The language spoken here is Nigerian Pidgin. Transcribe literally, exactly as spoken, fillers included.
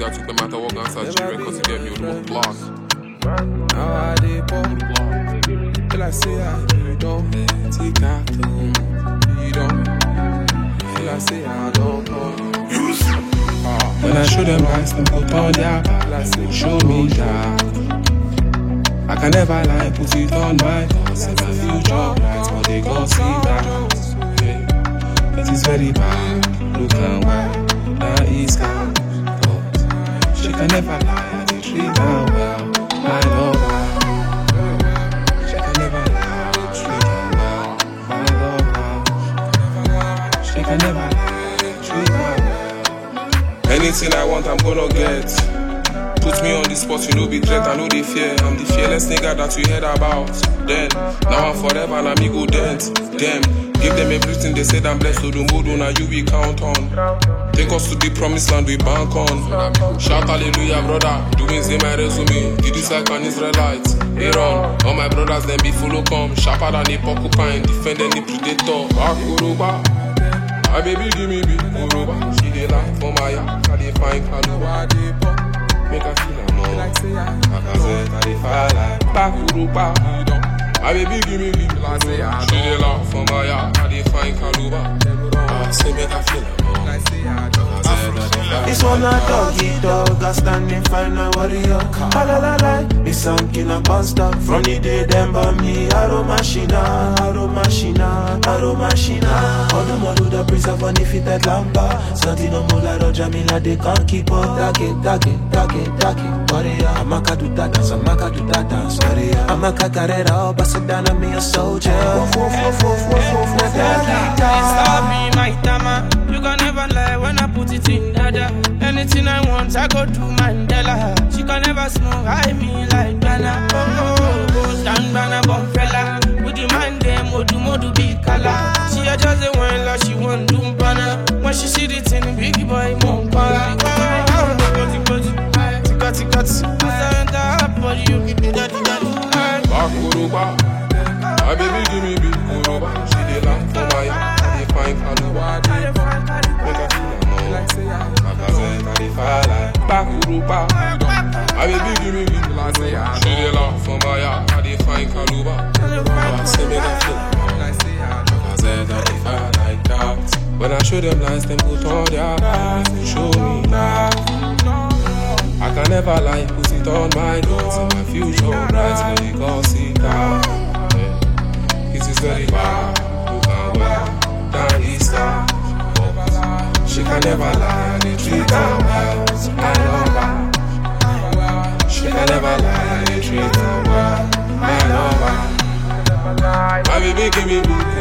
that took them matter what answer G records to get me with the block. Now I did pop. Till I say I you don't take that to you don't. Till I say I don't know. When I show them lies, them put on their back. Show me that I can never lie, put it on my thoughts. Say my future bright, but they gon' see that. Yeah. It is very bad, look and why that is calm. But she can never lie, I did treat her well. My lover, she can never lie, I did treat her well. My lover, she can never lie, I did treat her well. Anything I want, I'm gonna get. Put me on the spot, you know be threat, I know they fear. I'm the fearless nigga that you heard about. Then, now I'm forever and I'm ego dent. Them, give them everything they said I'm blessed. So the mode now you we count on. Take us to the promised land we bank on. Shout hallelujah brother, doing say my resume. Did this like an Israelite. Aaron, all my brothers then be follow come. Sharper than a porcupine, defend any predator. Akuruba, my baby give me big Kuruba. She dey laugh for my yard, I dey find Kaluba. Make her feel a more. Like say I I dey fire like Bakuruba. My baby give me big Kuruba. She dey laugh for my yard, I dey find Kaluba. I say make her feel a more. Like say I This one a doggy dog, I stand in find my warrior. La la la la, me sunk in a monster. From the day them burn me, Aromashina, Aromashina, Aromashina. All the more do the preserve on the fitted lamba. Something no more like Roger Mila, they can't keep up. Dake, dake, dake, dake, warrior. Amaka do that dance, Amaka do that dance, warrior. Amaka carrera, Basadana, me a soldier. Woof, woof, woof, woof, woof, woof, woof, Stop me, my tama. You can never lie when I put it in dada. Anything I want, I go to Mandela. She can never smoke, I me like Ghana. Oh, oh, oh, stand Ghana, bomb fella. Would you mind them, modu modu be color? She a just a one like she want do banana. When she see the thing, big boy, mom, para. Tika tika tika, I enter her body, you give me daddy daddy. Bakuruba, my baby give me big Kuruba. She dey laugh for my yard, I dey find Kaluba. Make her feel a more. Like say I I dey fire like Bakuruba. My baby give me big Kuruba. She dey laugh for my yard, I dey find Kaluba. I say make her feel a more. Like say I I dey fire like that. When I show them lies, them put all their eyes to show me that I can never lie, put it on my notes. And my future bright, but they can't see that. Yeah. It is very bad, look and well, down east side. She can never lie, they treat her well. I love her. She can never lie, they treat her well. I love her. My baby give me big